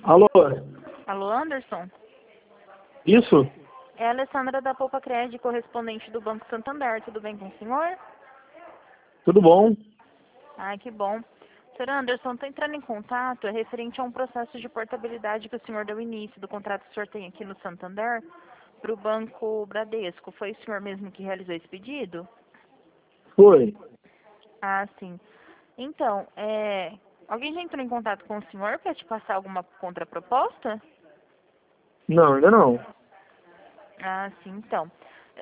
Alô? Alô, Anderson? Isso? É a Alessandra da Poupa Cred, correspondente do Banco Santander. Tudo bem com o senhor? Tudo bom? Ai, que bom. Senhor Anderson, estou entrando em contato referente a um processo de portabilidade que o senhor deu início do contrato que o senhor tem aqui no Santander para o Banco Bradesco. Foi o senhor mesmo que realizou esse pedido? Foi. Ah, sim. Então, alguém já entrou em contato com o senhor para te passar alguma contraproposta? Não, ainda não. Ah, sim, então.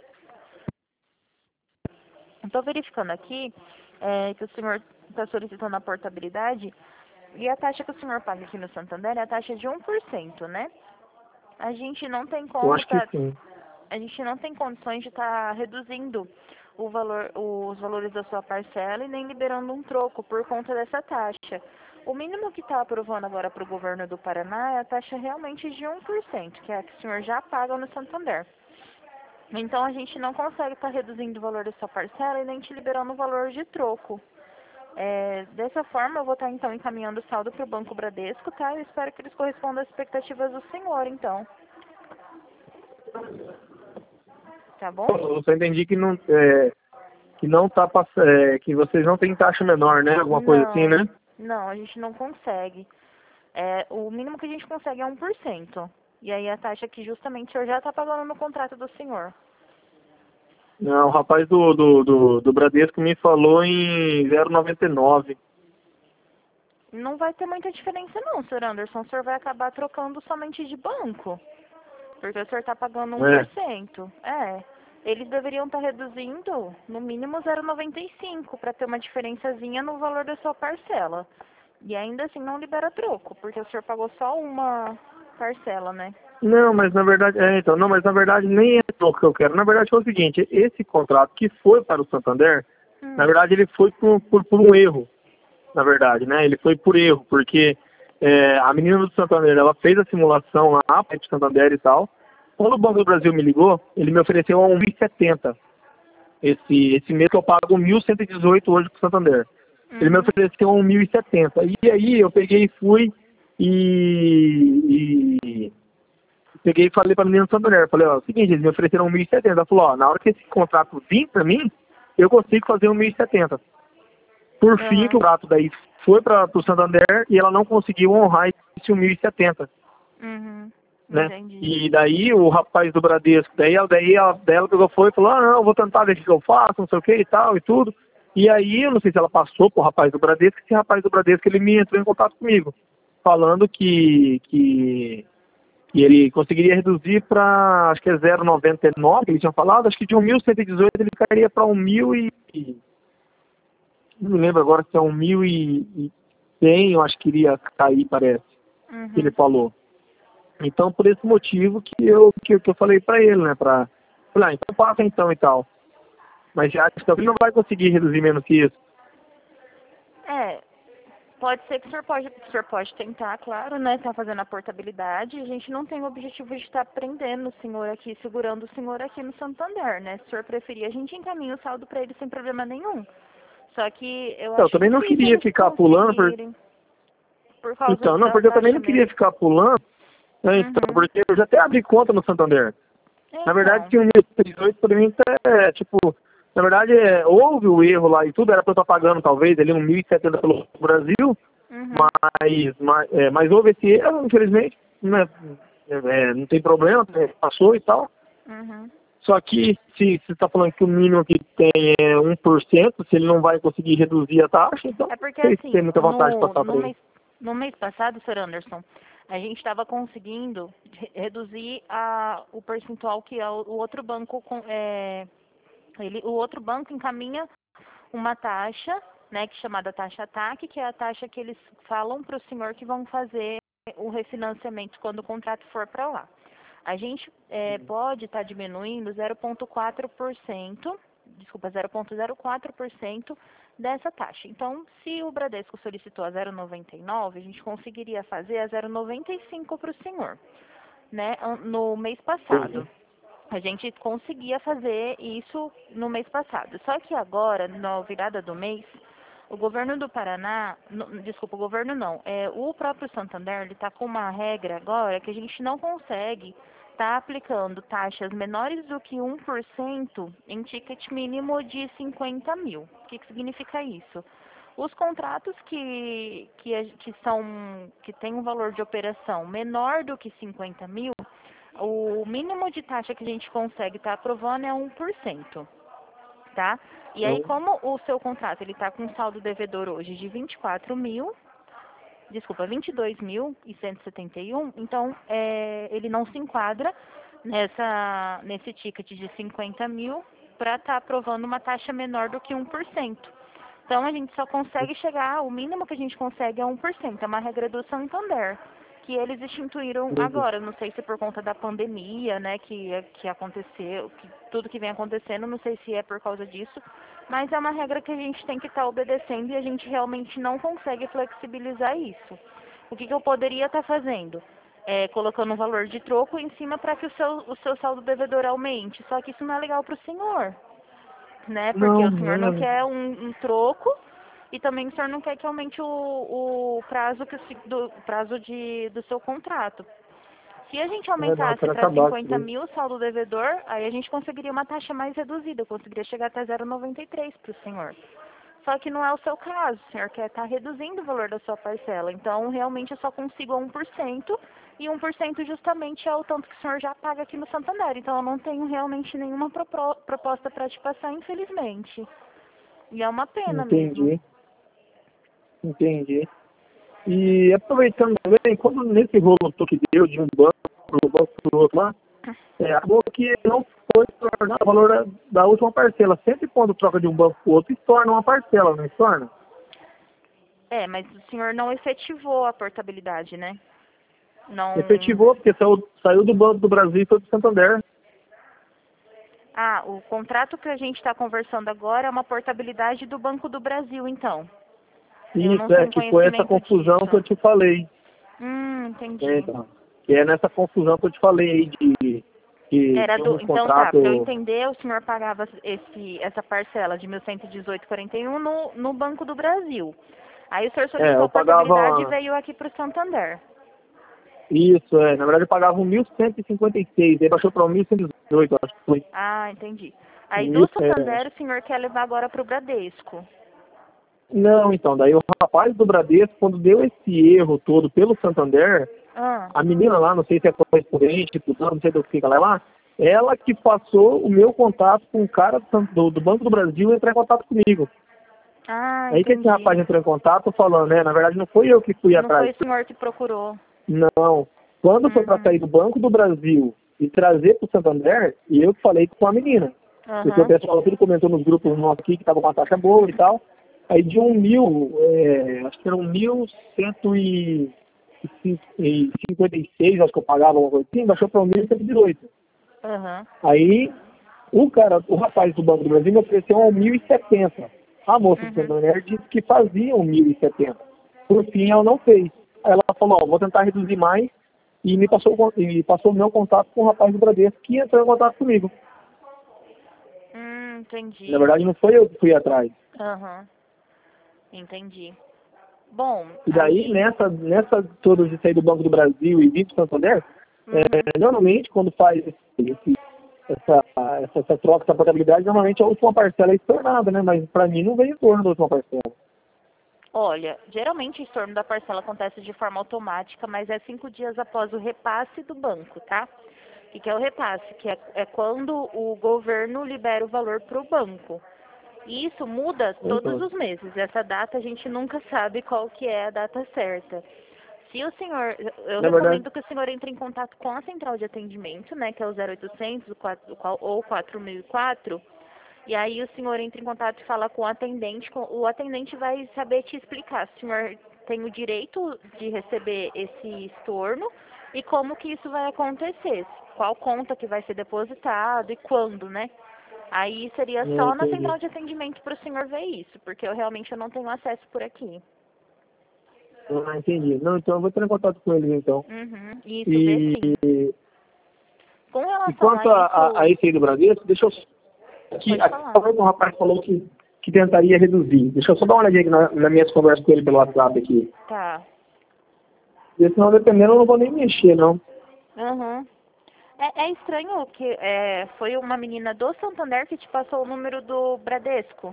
Estou verificando aqui que o senhor está solicitando a portabilidade e a taxa que o senhor paga aqui no Santander é a taxa de 1%, né? A gente não tem Eu como acho que sim. a gente não tem condições de estar reduzindo o valor, os valores da sua parcela e nem liberando um troco por conta dessa taxa. O mínimo que está aprovando agora para o governo do Paraná é a taxa realmente de 1%, que é a que o senhor já paga no Santander. Então a gente não consegue estar reduzindo o valor da sua parcela e nem te liberando o valor de troco. Dessa forma, eu vou estar então encaminhando o saldo para o Banco Bradesco, tá? Eu espero que eles correspondam às expectativas do senhor, então. Tá bom? Eu só entendi que não tá que vocês não têm taxa menor, né? Alguma coisa assim, Não, né? não, a gente não consegue. O mínimo que a gente consegue é 1%. E aí a taxa que justamente o senhor já está pagando no contrato do senhor. Não, o rapaz do Bradesco me falou em 0,99. Não vai ter muita diferença não, senhor Anderson. O senhor vai acabar trocando somente de banco. Porque o senhor está pagando É. 1%. Eles deveriam estar reduzindo no mínimo 0,95 para ter uma diferençazinha no valor da sua parcela. E ainda assim não libera troco, porque o senhor pagou só uma parcela, né? Não, mas na verdade, não, mas na verdade nem é o que eu quero. Na verdade foi o seguinte, esse contrato que foi para o Santander, na Hum, verdade ele foi por um erro. Na verdade, né? Ele foi por erro, porque a menina do Santander, ela fez a simulação lá para o Santander e tal. Quando o Banco do Brasil me ligou, ele me ofereceu a 1.070. Esse mês que eu pago 1.118 hoje para o Santander. Ele me uhum, ofereceu a 1.070. E aí eu peguei e fui e peguei e falei para a menina do Santander. Falei, ó, é o seguinte, eles me ofereceram 1.070. Ela falou, ó, na hora que esse contrato vir para mim, eu consigo fazer 1.070. Por fim, que aham, o prato daí foi para o Santander e ela não conseguiu honrar esse 1.070, uhum, né? entendi. E daí o rapaz do Bradesco, daí ela pegou foi e falou, ah, não, eu vou tentar ver o que eu faço, não sei o que e tal e tudo. E aí, eu não sei se ela passou pro rapaz do Bradesco, esse rapaz do Bradesco, ele me entrou em contato comigo, falando que ele conseguiria reduzir para, acho que é 0,99, que ele tinha falado, acho que de 1.118 ele cairia para 1.000 não me lembro agora se é 1.100, eu acho que iria cair, parece, que ele Uhum. falou. Então, por esse motivo que eu falei pra ele, né, falei, então passa então e tal. Mas já acho que ele não vai conseguir reduzir menos que isso. É, pode ser que o senhor pode tentar, claro, né? Tá fazendo a portabilidade. A gente não tem o objetivo de estar prendendo o senhor aqui, segurando o senhor aqui no Santander, né? Se o senhor preferir, a gente encaminha o saldo para ele sem problema nenhum. Só que eu Eu acho também não difícil queria eles ficar pulando, conseguirem, por causa então, não, da porque eu também taxa não queria mesmo. ficar pulando, né, então, Uhum. porque eu já até abri conta no Santander. Na verdade, Então. que o 1.118 para mim tipo, na verdade, houve o erro lá e tudo, era para eu estar pagando talvez ali 1.070 pelo Brasil, Uhum. mas houve esse erro, infelizmente, né, não tem problema, né, passou e tal. Uhum. Só que se você está falando que o mínimo que tem é 1%, se ele não vai conseguir reduzir a taxa, então É não porque sei se tem assim, muita vantagem de passar para ele. no mês passado, Sr. Anderson, a gente estava conseguindo reduzir o percentual que o outro banco o outro banco encaminha uma taxa, né, que é chamada taxa TAC, que é a taxa que eles falam para o senhor que vão fazer o refinanciamento quando o contrato for para lá. A gente pode estar diminuindo 0,4%, desculpa, 0,04% dessa taxa. Então, se o Bradesco solicitou a 0,99, a gente conseguiria fazer a 0,95 para o senhor, né, no mês Entendi. passado. A gente conseguia fazer isso no mês passado. Só que agora, na virada do mês, O governo do Paraná, desculpa, o governo não, o próprio Santander, ele está com uma regra agora que a gente não consegue estar aplicando taxas menores do que 1% em ticket mínimo de 50 mil. O que significa isso? Os contratos que têm um valor de operação menor do que 50 mil, o mínimo de taxa que a gente consegue estar aprovando é 1%. Tá? E aí, como o seu contrato ele está com um saldo devedor hoje de 22.171, então ele não se enquadra nesse ticket de 50 mil para estar aprovando uma taxa menor do que 1%. Então, a gente só consegue chegar, o mínimo que a gente consegue é 1%, é uma regra do Santander, que eles instituíram agora, não sei se por conta da pandemia, né, que aconteceu, tudo que vem acontecendo, não sei se é por causa disso, mas é uma regra que a gente tem que estar obedecendo e a gente realmente não consegue flexibilizar isso. O que eu poderia estar fazendo? Colocando um valor de troco em cima para que o seu saldo devedor aumente, só que isso não é legal para o senhor, né, porque o senhor não quer um troco, e também o senhor não quer que aumente o prazo do seu contrato. Se a gente aumentasse para 50 mil o saldo devedor, aí a gente conseguiria uma taxa mais reduzida, eu conseguiria chegar até 0,93 para o senhor. Só que não é o seu caso, o senhor quer estar reduzindo o valor da sua parcela. Então, realmente, eu só consigo 1%, e 1% justamente é o tanto que o senhor já paga aqui no Santander. Então, eu não tenho realmente nenhuma proposta para te passar, infelizmente. E é uma pena mesmo. Entendi. E aproveitando também, quando nesse rolo que deu de um banco pro outro lá, acabou que não foi tornar o valor da última parcela. Sempre quando troca de um banco pro outro, se torna uma parcela, não se torna? Mas o senhor não efetivou a portabilidade, né? Não... Efetivou, porque saiu do Banco do Brasil e foi pro Santander. O contrato que a gente está conversando agora é uma portabilidade do Banco do Brasil, então. Isso, que foi essa confusão disso. Que eu te falei. Entendi. Então, que é nessa confusão que eu te falei aí de então contrato... tá, para eu entender, o senhor pagava essa parcela de 1.118,41 no Banco do Brasil. Aí o senhor solicitou a portabilidade e veio aqui para o Santander. Isso, na verdade eu pagava 1.156, aí baixou para 1.118, acho que foi. Entendi. Aí do Santander o senhor quer levar agora para o Bradesco. Não, então, daí o rapaz do Bradesco, quando deu esse erro todo pelo Santander, a menina lá, não sei se é correspondente, não sei do que ela é lá, ela que passou o meu contato com o cara do Banco do Brasil entrar em contato comigo. Aí que esse rapaz entrou em contato falando, na verdade não foi eu que fui atrás. Não foi o senhor que procurou. Não. Quando foi para sair do Banco do Brasil e trazer para o Santander, eu que falei com a menina. Porque o pessoal tudo comentou nos grupos nossos aqui que estava com uma taxa boa e tal. Aí de 1.000, acho que era 1.156, acho que eu pagava uma coisa assim, baixou para 1.118. Aí o rapaz do Banco do Brasil me ofereceu 1.070. A moça do Santander disse que fazia 1.070. Por fim, ela não fez. Aí ela falou, vou tentar reduzir mais, e me passou o meu contato com o rapaz do Bradesco, que entrou em contato comigo. Entendi. Na verdade, não foi eu que fui atrás. Entendi. Bom... E daí, nessa toda de sair do Banco do Brasil e vir para o Santander, normalmente, quando faz essa troca, essa portabilidade, normalmente a última parcela é estornada, né? Mas para mim não veio estorno da última parcela. Olha, geralmente o estorno da parcela acontece de forma automática, mas é 5 dias após o repasse do banco, tá? O que é o repasse? Que é quando o governo libera o valor para o banco. E isso muda todos os meses. Essa data a gente nunca sabe qual que é a data certa. Se o senhor, eu recomendo que o senhor entre em contato com a central de atendimento, né, que é o 0800 ou 4004. E aí o senhor entra em contato e fala com o atendente vai saber te explicar se o senhor tem o direito de receber esse estorno e como que isso vai acontecer, qual conta que vai ser depositado e quando, né? Aí seria só na central de atendimento para o senhor ver isso, porque eu realmente não tenho acesso por aqui. Entendi. Não, então eu vou entrar em contato com eles, então. Isso, vê sim. Com relação quanto a esse aí do Bradesco, deixa eu... o rapaz falou que que tentaria reduzir. Deixa eu só dar uma olhadinha aqui nas minhas conversas com ele pelo WhatsApp aqui. Tá. E senão, dependendo, eu não vou nem mexer, não. Uhum. É estranho que foi uma menina do Santander que te passou o número do Bradesco.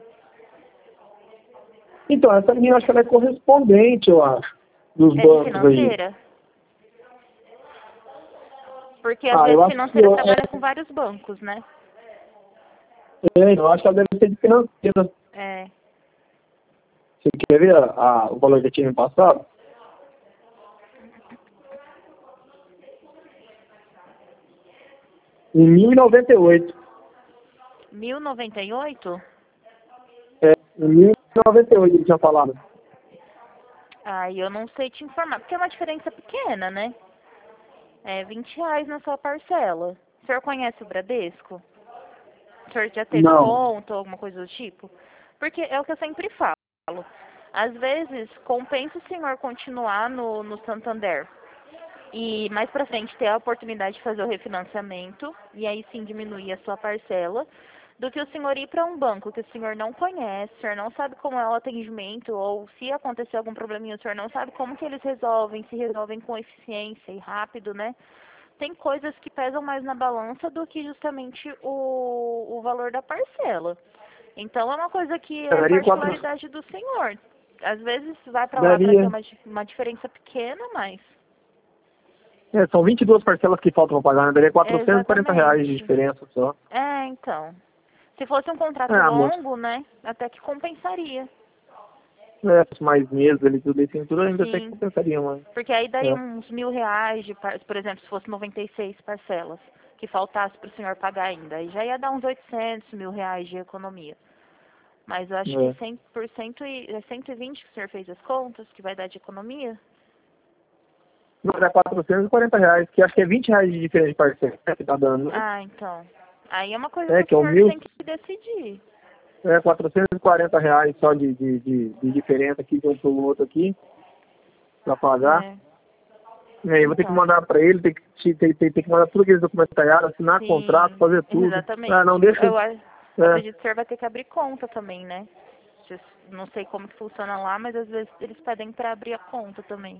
Então, essa menina, acho que ela é correspondente, eu acho, dos É de bancos aí. financeira? Porque às Ah, eu vezes acho que financeira trabalha com vários bancos, né? eu acho que ela deve ser de financeira. É. Você quer ver o valor que eu tinha me passado? Em 1098. 1098? É, em 1098 ele tinha falado. Aí eu não sei te informar, porque é uma diferença pequena, né? É R$ 20 na sua parcela. O senhor conhece o Bradesco? O senhor já teve Não. conta ou alguma coisa do tipo? Porque é o que eu sempre falo. Às vezes, compensa o senhor continuar no Santander e mais pra frente ter a oportunidade de fazer o refinanciamento e aí sim diminuir a sua parcela, do que o senhor ir para um banco que o senhor não conhece, o senhor não sabe como é o atendimento, ou se acontecer algum probleminha, o senhor não sabe como que eles resolvem, se resolvem com eficiência e rápido, né? Tem coisas que pesam mais na balança do que justamente o valor da parcela. Então é uma coisa que é Daria 4, particularidade do senhor. Às vezes vai para lá para ter daria, uma diferença pequena, mas são 22 parcelas que faltam para pagar, né? Daria R$ 440 de exatamente. diferença só. Então. Se fosse um contrato Ah, moço, longo, né, até que compensaria. mais meses ali, tudo isso, tudo ainda até que Sim. compensaria, mas... Porque aí daí É. uns R$ 1.000, por exemplo, se fosse 96 parcelas, que faltasse para o senhor pagar ainda. Aí já ia dar uns 800 mil reais de economia. Mas eu acho que É. 100% é 120 que o senhor fez as contas, que vai dar de economia. Não, dá R$ 440, que acho que é R$ 20 de diferença de parcela, né, que tá dando, né? Ah, então. Aí é uma coisa que É, o que é o senhor mil, tem que decidir. R$ 440 só de diferença aqui de um pro outro aqui, pra pagar. É, E aí eu vou ter que então. mandar pra ele, tem que mandar tudo aqueles documentos detalhados, assinar contrato, Sim, fazer tudo. Ah, não exatamente. deixa. É, Acredito que o senhor vai ter que abrir conta também, né? Não sei como que funciona lá, mas às vezes eles pedem para abrir a conta também.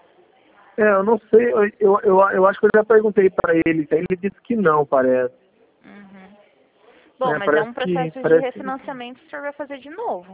eu não sei, eu acho que eu já perguntei pra ele, ele disse que não, parece. Uhum. Bom, mas é Parece um que, processo de parece que. refinanciamento que o senhor vai fazer de novo.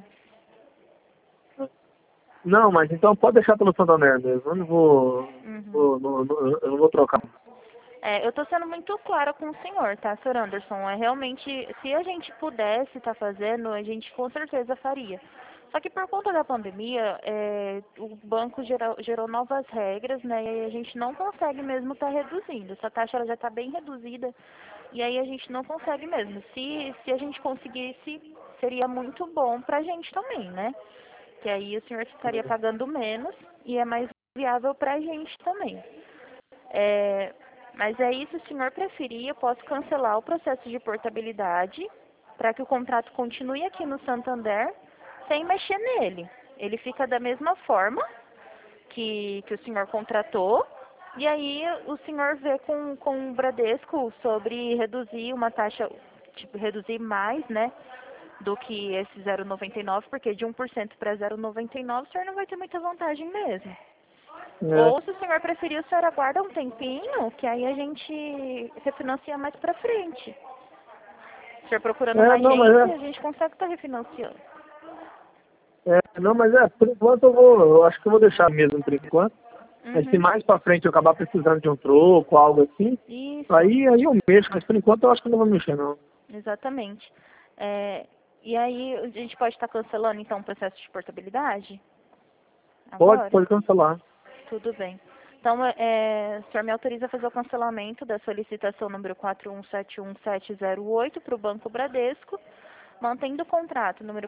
Não, mas então pode deixar pelo Santander mesmo. Eu não vou. Uhum. Eu não vou trocar. Eu estou sendo muito clara com o senhor, tá, senhor Anderson? É realmente, se a gente pudesse estar fazendo, a gente com certeza faria. Só que por conta da pandemia, o banco gerou novas regras, né? E aí a gente não consegue mesmo estar reduzindo. Essa taxa ela já está bem reduzida e aí a gente não consegue mesmo. Se a gente conseguisse, seria muito bom para a gente também, né? Que aí o senhor ficaria pagando menos e é mais viável para a gente também. É, mas aí, se o senhor preferir, eu posso cancelar o processo de portabilidade para que o contrato continue aqui no Santander sem mexer nele. Ele fica da mesma forma que o senhor contratou. E aí o senhor vê com o Bradesco sobre reduzir uma taxa, tipo, reduzir mais, né? Do que esse 0,99, porque de 1% para 0,99 o senhor não vai ter muita vantagem mesmo. É, Ou se o senhor preferir, o senhor aguarda um tempinho, que aí a gente refinancia mais pra frente. O senhor procurando uma não, mas agência, a gente consegue estar refinanciando. não, mas por enquanto eu acho que eu vou deixar mesmo por enquanto. Mas se Uhum. mais pra frente eu acabar precisando de um troco, algo assim, Isso, aí eu mexo, mas por enquanto eu acho que eu não vou mexer não. exatamente. E aí a gente pode estar cancelando então o processo de portabilidade? Agora? Pode cancelar. Tudo bem. Então, o senhor me autoriza a fazer o cancelamento da solicitação número 4171708 para o Banco Bradesco, mantendo o contrato número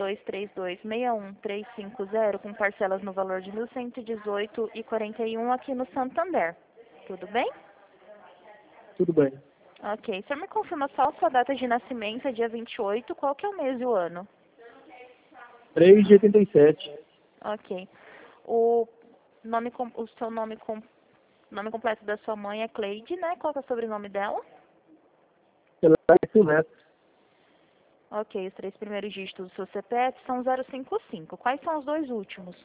4232611350 com parcelas no valor de 1.118,41 aqui no Santander. Tudo bem? Tudo bem. Ok. O senhor me confirma só a sua data de nascimento, é dia 28, qual que é o mês e o ano? 3 de 87. Ok. O o seu nome completo da sua mãe é Cleide, né? Qual que é o sobrenome dela? Pela Silvestre. Ok, os 3 primeiros dígitos do seu CPF são 055. Quais são os 2 últimos?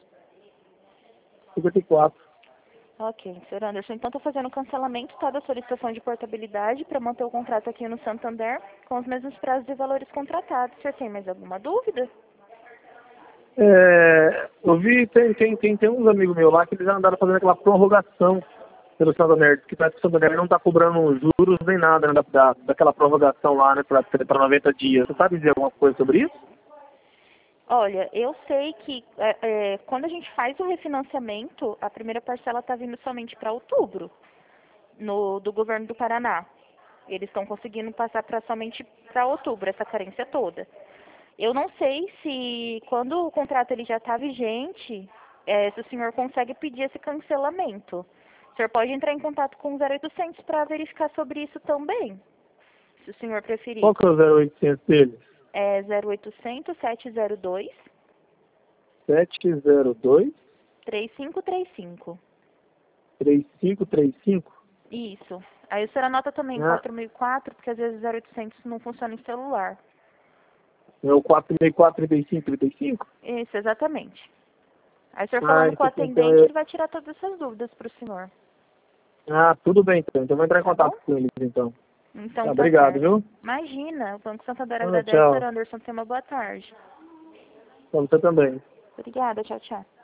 54. Ok, Sr. Anderson, então estou fazendo o cancelamento, tá, da solicitação de portabilidade para manter o contrato aqui no Santander com os mesmos prazos e valores contratados. Você tem mais alguma dúvida? Eu vi, tem uns amigos meus lá que eles já andaram fazendo aquela prorrogação pelo Santander, que parece que o Santander não está cobrando juros nem nada, né, daquela prorrogação lá, né, para 90 dias. Você sabe dizer alguma coisa sobre isso? Olha, eu sei que quando a gente faz o refinanciamento, a primeira parcela está vindo somente para outubro, do governo do Paraná. Eles estão conseguindo passar somente para outubro, essa carência toda. Eu não sei se, quando o contrato ele já está vigente, se o senhor consegue pedir esse cancelamento. O senhor pode entrar em contato com o 0800 para verificar sobre isso também, se o senhor preferir. Qual que é o 0800 deles? É 0800 702 702 3535. 3535? Isso. Aí o senhor anota também Ah, 4004, porque às vezes 0800 não funciona em celular. é o 464 35 35? Isso, exatamente. Aí o senhor falando com o Então, atendente, ele vai tirar todas essas dúvidas para o senhor. tudo bem então. Então eu vou entrar em Tá bom? contato com eles então. Então Tá, tá obrigado, certo. viu? Imagina, o Banco Santander agradece, Tchau. senhor Anderson. Tenha uma boa tarde. Pra você também. Obrigada, tchau, tchau.